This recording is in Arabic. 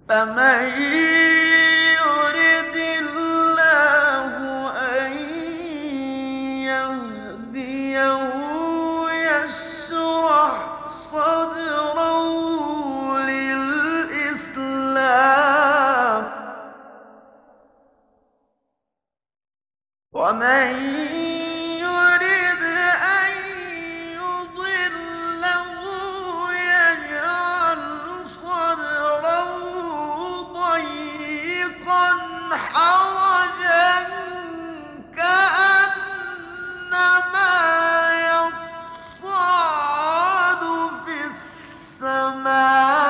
فمن يرد الله أن يهديه يشرح صدره للإسلام، ومن يرد أن يضله يجعل صدره ضيقا حرجا كأنما يصعد في السماء.